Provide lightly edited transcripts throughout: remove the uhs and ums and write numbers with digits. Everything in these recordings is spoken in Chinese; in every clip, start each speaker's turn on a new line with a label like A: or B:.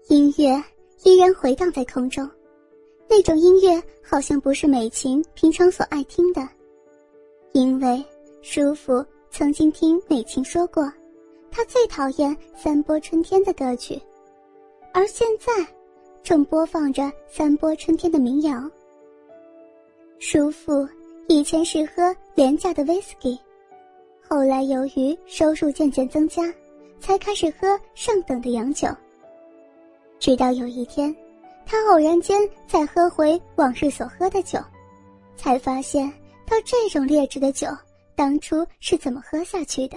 A: 音乐依然回荡在空中，那种音乐好像不是美琴平常所爱听的，因为叔父曾经听美琴说过，他最讨厌三波春天的歌曲，而现在正播放着三波春天的民谣。叔父以前是喝廉价的威士忌，后来由于收入渐渐增加，才开始喝上等的洋酒。直到有一天，他偶然间再喝回往日所喝的酒，才发现到这种劣质的酒当初是怎么喝下去的。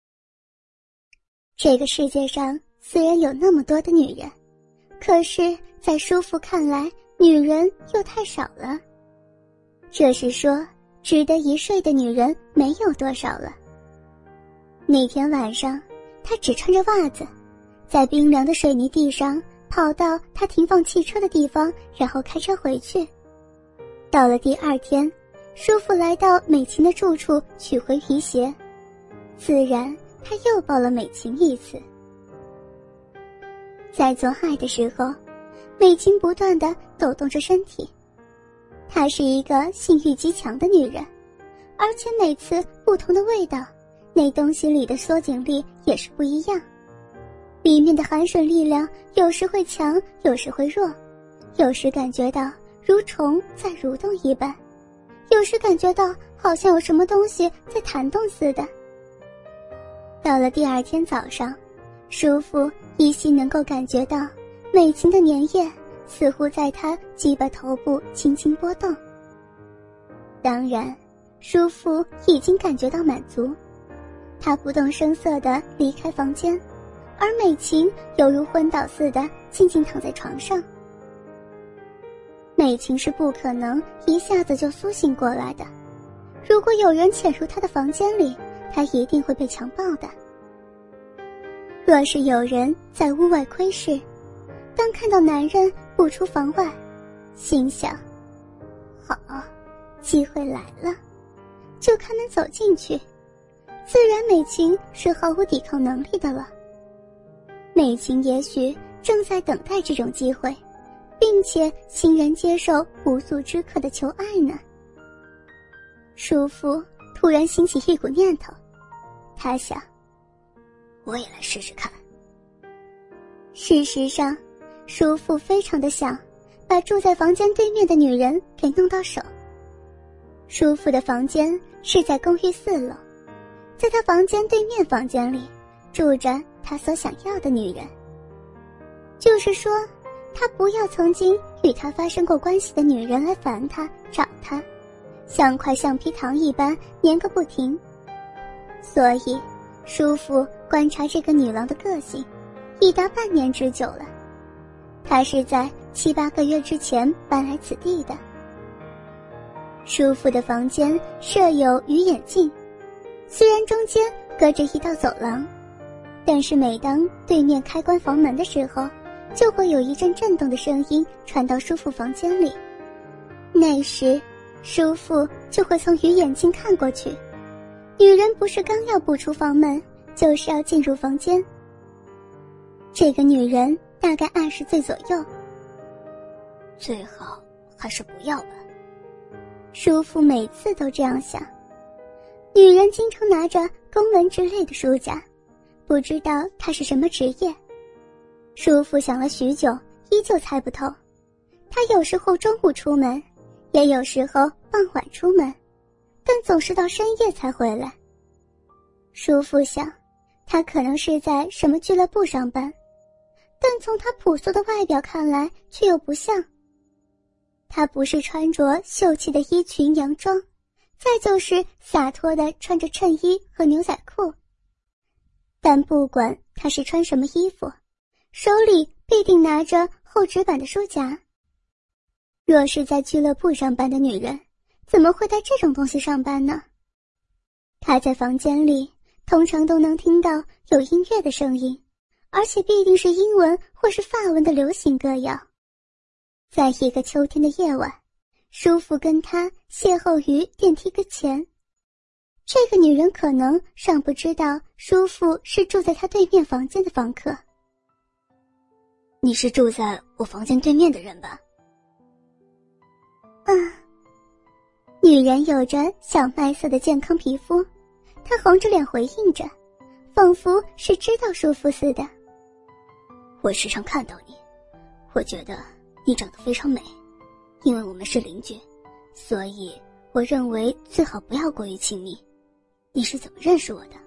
A: 这个世界上虽然有那么多的女人，可是在叔父看来，女人又太少了。这是说值得一睡的女人没有多少了。那天晚上，他只穿着袜子，在冰凉的水泥地上跑到他停放汽车的地方，然后开车回去。到了第二天，叔父来到美琴的住处取回皮鞋，自然他又抱了美琴一次。在做爱的时候，美琴不断地抖动着身体。她是一个性欲极强的女人，而且每次不同的味道，那东西里的缩紧力也是不一样，里面的含水力量有时会强，有时会弱，有时感觉到如虫在蠕动一般，有时感觉到好像有什么东西在弹动似的。到了第二天早上，叔父依稀能够感觉到美琴的粘液似乎在他鸡巴头部轻轻波动。当然，叔父已经感觉到满足，他不动声色地离开房间，而美琴犹如昏倒似的静静躺在床上。美琴是不可能一下子就苏醒过来的，如果有人潜入她的房间里，她一定会被强暴的。若是有人在屋外窥视，当看到男人不出房外，心想，好，机会来了，就看能走进去。自然美琴是毫无抵抗能力的了。美琴也许正在等待这种机会，并且欣然接受不速之客的求爱呢。叔父突然兴起一股念头，他想，我也来试试看。事实上，叔父非常的想把住在房间对面的女人给弄到手。叔父的房间是在公寓4楼，在他房间对面房间里住着他所想要的女人，就是说他不要曾经与他发生过关系的女人来烦他找他，像块橡皮糖一般粘个不停。所以叔父观察这个女郎的个性已达半年之久了。她是在7、8个月之前搬来此地的。叔父的房间设有鱼眼镜，虽然中间隔着一道走廊，但是每当对面开关房门的时候，就会有一阵震动的声音传到叔父房间里。那时叔父就会从鱼眼镜看过去，女人不是刚要步出房门，就是要进入房间。这个女人大概20岁左右，最好还是不要吧。叔父每次都这样想。女人经常拿着公文之类的书夹，不知道她是什么职业。叔父想了许久，依旧猜不透。她有时候中午出门，也有时候傍晚出门，但总是到深夜才回来。叔父想，她可能是在什么俱乐部上班，但从她朴素的外表看来却又不像。她不是穿着秀气的衣裙洋装，再就是洒脱地穿着衬衣和牛仔裤。但不管她是穿什么衣服，手里必定拿着厚纸板的书夹。若是在俱乐部上班的女人，怎么会带这种东西上班呢？她在房间里通常都能听到有音乐的声音，而且必定是英文或是法文的流行歌谣。在一个秋天的夜晚，叔父跟她邂逅于电梯跟前。这个女人可能尚不知道叔父是住在她对面房间的房客。
B: 你是住在我房间对面的人吧？
A: 啊，女人有着小麦色的健康皮肤，她红着脸回应着，仿佛是知道叔父似的。
B: 我时常看到你，我觉得你长得非常美，因为我们是邻居，所以我认为最好不要过于亲密。你是怎么认识我的？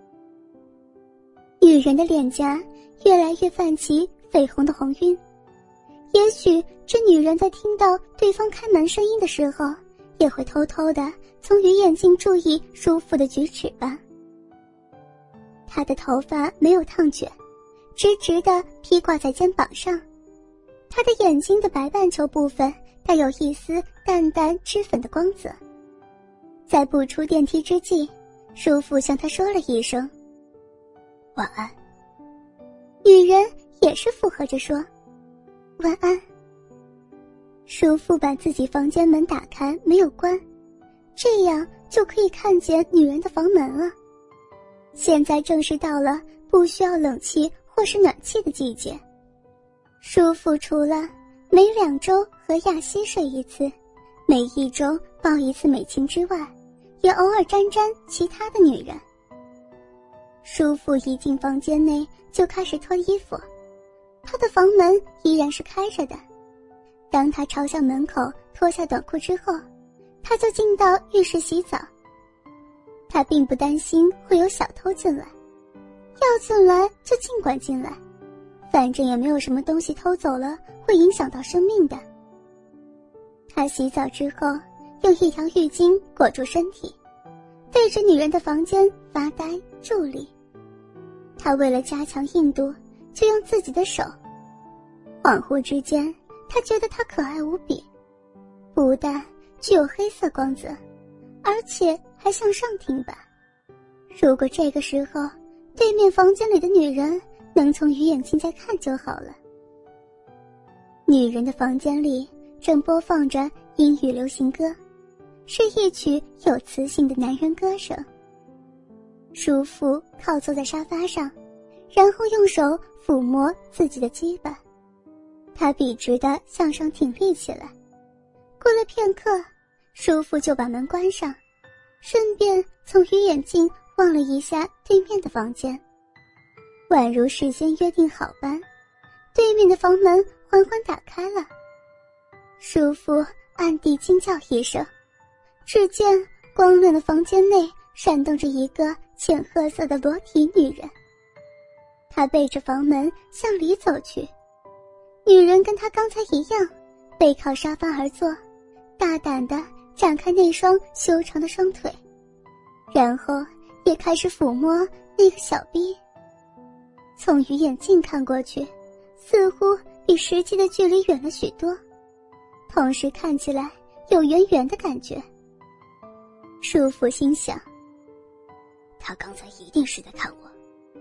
A: 女人的脸颊越来越泛起绯红的红晕，也许这女人在听到对方开门声音的时候，也会偷偷地从鱼眼镜注意叔父的举止吧。她的头发没有烫卷，直直地披挂在肩膀上，她的眼睛的白半球部分带有一丝淡淡脂粉的光泽。在步出电梯之际，叔父向她说了一声
B: 晚安。
A: 女人也是附和着说晚安。叔父把自己房间门打开没有关，这样就可以看见女人的房门了。现在正是到了不需要冷气或是暖气的季节，叔父除了每2周和亚西睡一次，每1周抱一次美琴之外，也偶尔沾沾其他的女人。叔父一进房间内就开始脱衣服，他的房门依然是开着的。当他朝向门口脱下短裤之后，他就进到浴室洗澡。他并不担心会有小偷进来，要进来就尽管进来，反正也没有什么东西偷走了会影响到生命的。他洗澡之后用一条浴巾裹住身体，对着女人的房间发呆伫立。他为了加强硬度，就用自己的手。恍惚之间，他觉得她可爱无比，不但具有黑色光泽，而且还向上挺拔。如果这个时候对面房间里的女人能从鱼眼镜下看就好了。女人的房间里正播放着英语流行歌，是一曲有磁性的男人歌声。叔父靠坐在沙发上，然后用手抚摸自己的鸡巴，他笔直地向上挺立起来。过了片刻，叔父就把门关上，顺便从鱼眼镜望了一下对面的房间。宛如事先约定好般，对面的房门缓缓打开了。叔父暗地惊叫一声，只见光亮的房间内闪动着一个浅褐色的裸体女人。她背着房门向里走去，女人跟她刚才一样，背靠沙发而坐，大胆地展开那双修长的双腿，然后也开始抚摸那个小逼。从鱼眼镜看过去，似乎比实际的距离远了许多，同时看起来有圆圆的感觉。叔父心想，
B: 他刚才一定是在看我。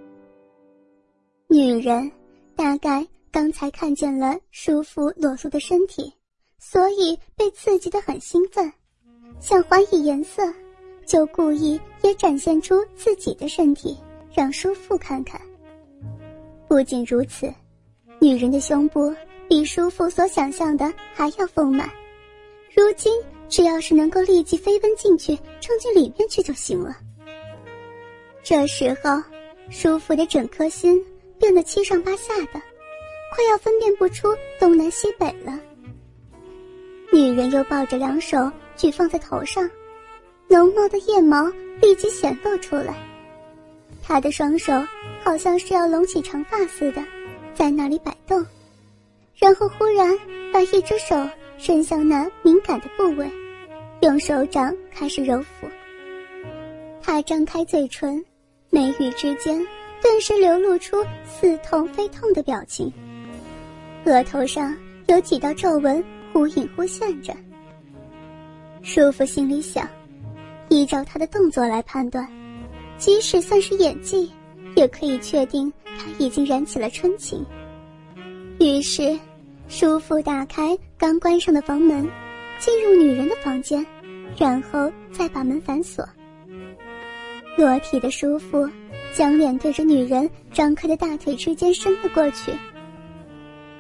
A: 女人大概刚才看见了叔父裸露的身体，所以被刺激得很兴奋，想还以颜色，就故意也展现出自己的身体让叔父看看。不仅如此，女人的胸部比叔父所想象的还要丰满，如今只要是能够立即飞奔进去冲进里面去就行了。这时候叔父的整颗心变得七上八下的，快要分辨不出东南西北了。女人又抱着2手举放在头上，浓浓的腋毛立即显露出来。她的双手好像是要拢起长发似的，在那里摆动，然后忽然把一只手伸向那敏感的部位，用手掌开始揉抚。她张开嘴唇，眉宇之间顿时流露出似痛非痛的表情，额头上有几道皱纹忽隐忽现着。叔父心里想，依照他的动作来判断，即使算是演技，也可以确定他已经燃起了春情。于是叔父打开刚关上的房门，进入女人的房间，然后再把门反锁。裸体的叔父将脸对着女人张开的大腿之间伸了过去，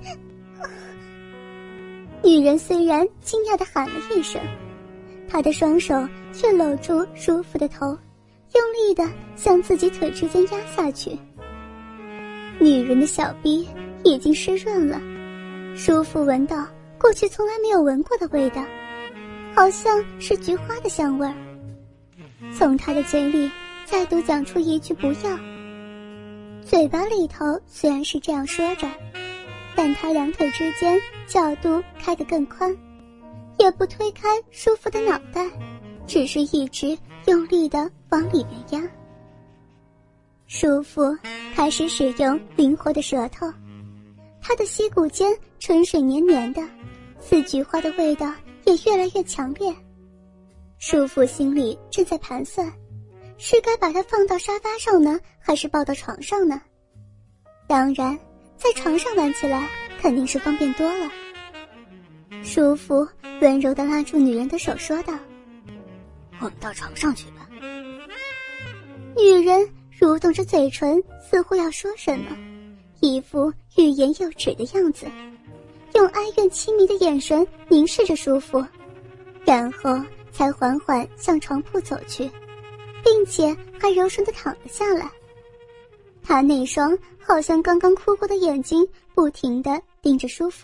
A: 女人虽然惊讶地喊了一声，她的双手却搂住叔父的头，用力地向自己腿之间压下去。女人的小逼已经湿润了，叔父闻到过去从来没有闻过的味道，好像是菊花的香味儿。从他的嘴里再度讲出一句不要，嘴巴里头虽然是这样说着，但他两腿之间角度开得更宽，也不推开叔父的脑袋，只是一直用力地往里面压。叔父开始使用灵活的舌头，他的膝骨间春水黏黏的，似菊花的味道也越来越强烈。叔父心里正在盘算，是该把它放到沙发上呢，还是抱到床上呢？当然，在床上玩起来肯定是方便多了。叔父温柔地拉住女人的手说道：“
B: 我们到床上去吧。”
A: 女人蠕动着嘴唇，似乎要说什么，一副欲言又止的样子，用哀怨凄迷的眼神凝视着叔父，然后才缓缓向床铺走去，并且还柔顺地躺了下来。他那双好像刚刚哭过的眼睛不停地盯着叔父。